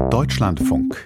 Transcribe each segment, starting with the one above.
Deutschlandfunk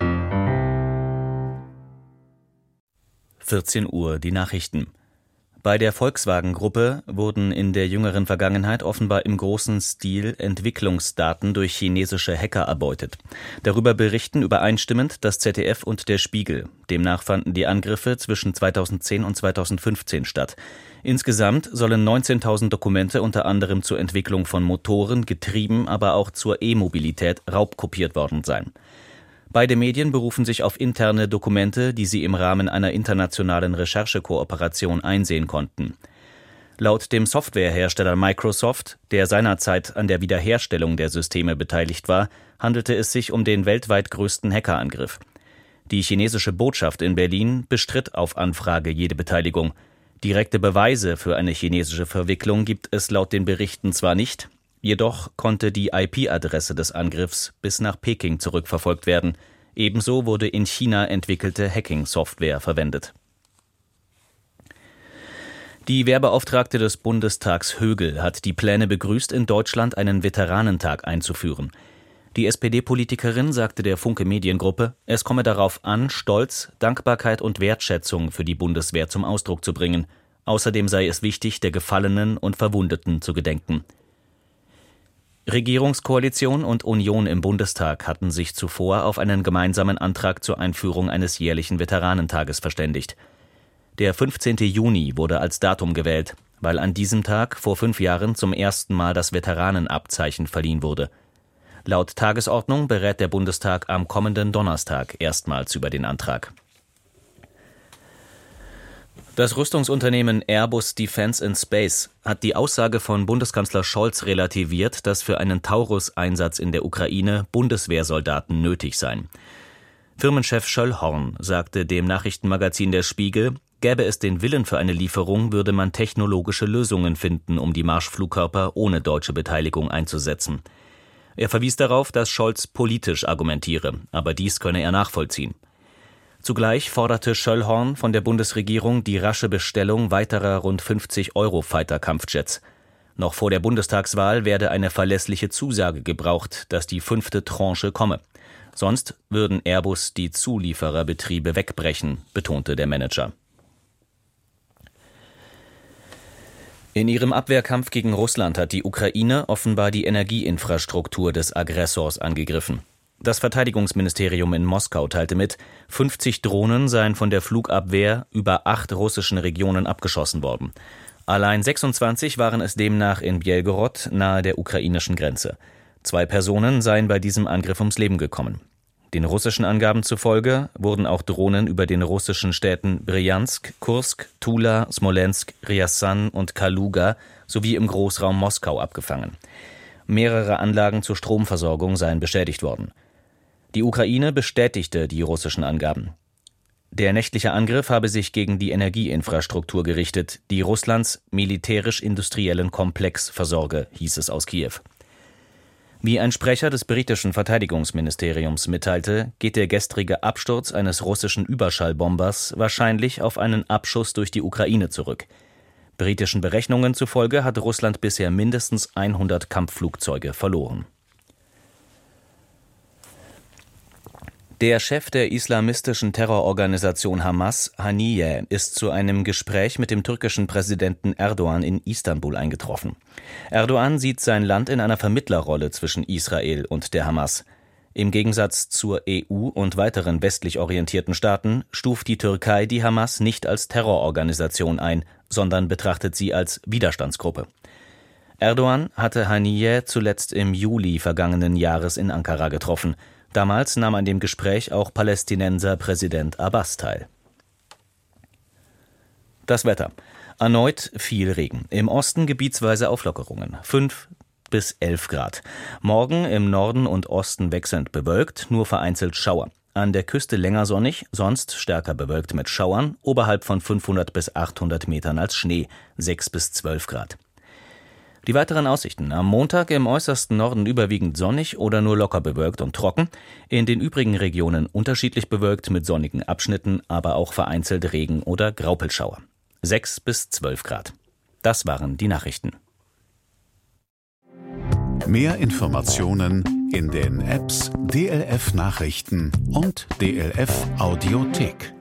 14 Uhr, die Nachrichten. Bei der Volkswagen-Gruppe wurden in der jüngeren Vergangenheit offenbar im großen Stil Entwicklungsdaten durch chinesische Hacker erbeutet. Darüber berichten übereinstimmend das ZDF und der Spiegel. Demnach fanden die Angriffe zwischen 2010 und 2015 statt. Insgesamt sollen 19.000 Dokumente unter anderem zur Entwicklung von Motoren, Getrieben, aber auch zur E-Mobilität raubkopiert worden sein. Beide Medien berufen sich auf interne Dokumente, die sie im Rahmen einer internationalen Recherchekooperation einsehen konnten. Laut dem Softwarehersteller Microsoft, der seinerzeit an der Wiederherstellung der Systeme beteiligt war, handelte es sich um den weltweit größten Hackerangriff. Die chinesische Botschaft in Berlin bestritt auf Anfrage jede Beteiligung. Direkte Beweise für eine chinesische Verwicklung gibt es laut den Berichten zwar nicht, jedoch konnte die IP-Adresse des Angriffs bis nach Peking zurückverfolgt werden. Ebenso wurde in China entwickelte Hacking-Software verwendet. Die Wehrbeauftragte des Bundestags Högel hat die Pläne begrüßt, in Deutschland einen Veteranentag einzuführen. Die SPD-Politikerin sagte der Funke Mediengruppe, es komme darauf an, Stolz, Dankbarkeit und Wertschätzung für die Bundeswehr zum Ausdruck zu bringen. Außerdem sei es wichtig, der Gefallenen und Verwundeten zu gedenken. Regierungskoalition und Union im Bundestag hatten sich zuvor auf einen gemeinsamen Antrag zur Einführung eines jährlichen Veteranentages verständigt. Der 15. Juni wurde als Datum gewählt, weil an diesem Tag vor 5 Jahren zum ersten Mal das Veteranenabzeichen verliehen wurde. Laut Tagesordnung berät der Bundestag am kommenden Donnerstag erstmals über den Antrag. Das Rüstungsunternehmen Airbus Defence and Space hat die Aussage von Bundeskanzler Scholz relativiert, dass für einen Taurus-Einsatz in der Ukraine Bundeswehrsoldaten nötig seien. Firmenchef Schöllhorn sagte dem Nachrichtenmagazin Der Spiegel, gäbe es den Willen für eine Lieferung, würde man technologische Lösungen finden, um die Marschflugkörper ohne deutsche Beteiligung einzusetzen. Er verwies darauf, dass Scholz politisch argumentiere, aber dies könne er nachvollziehen. Zugleich forderte Schöllhorn von der Bundesregierung die rasche Bestellung weiterer rund 50 Eurofighter-Kampfjets. Noch vor der Bundestagswahl werde eine verlässliche Zusage gebraucht, dass die 5. Tranche komme. Sonst würden Airbus die Zuliefererbetriebe wegbrechen, betonte der Manager. In ihrem Abwehrkampf gegen Russland hat die Ukraine offenbar die Energieinfrastruktur des Aggressors angegriffen. Das Verteidigungsministerium in Moskau teilte mit, 50 Drohnen seien von der Flugabwehr über 8 russischen Regionen abgeschossen worden. Allein 26 waren es demnach in Bjelgorod nahe der ukrainischen Grenze. 2 Personen seien bei diesem Angriff ums Leben gekommen. Den russischen Angaben zufolge wurden auch Drohnen über den russischen Städten Brjansk, Kursk, Tula, Smolensk, Rjasan und Kaluga sowie im Großraum Moskau abgefangen. Mehrere Anlagen zur Stromversorgung seien beschädigt worden. Die Ukraine bestätigte die russischen Angaben. Der nächtliche Angriff habe sich gegen die Energieinfrastruktur gerichtet, die Russlands militärisch-industriellen Komplex versorge, hieß es aus Kiew. Wie ein Sprecher des britischen Verteidigungsministeriums mitteilte, geht der gestrige Absturz eines russischen Überschallbombers wahrscheinlich auf einen Abschuss durch die Ukraine zurück. Britischen Berechnungen zufolge hat Russland bisher mindestens 100 Kampfflugzeuge verloren. Der Chef der islamistischen Terrororganisation Hamas, Haniyeh, ist zu einem Gespräch mit dem türkischen Präsidenten Erdogan in Istanbul eingetroffen. Erdogan sieht sein Land in einer Vermittlerrolle zwischen Israel und der Hamas. Im Gegensatz zur EU und weiteren westlich orientierten Staaten stuft die Türkei die Hamas nicht als Terrororganisation ein, sondern betrachtet sie als Widerstandsgruppe. Erdogan hatte Haniyeh zuletzt im Juli vergangenen Jahres in Ankara getroffen. Damals nahm an dem Gespräch auch Palästinenser Präsident Abbas teil. Das Wetter. Erneut viel Regen. Im Osten gebietsweise Auflockerungen. 5 bis 11 Grad. Morgen im Norden und Osten wechselnd bewölkt, nur vereinzelt Schauer. An der Küste länger sonnig, sonst stärker bewölkt mit Schauern, oberhalb von 500 bis 800 Metern als Schnee, 6 bis 12 Grad. Die weiteren Aussichten: am Montag im äußersten Norden überwiegend sonnig oder nur locker bewölkt und trocken, in den übrigen Regionen unterschiedlich bewölkt mit sonnigen Abschnitten, aber auch vereinzelt Regen- oder Graupelschauer. 6 bis 12 Grad. Das waren die Nachrichten. Mehr Informationen in den Apps DLF Nachrichten und DLF Audiothek.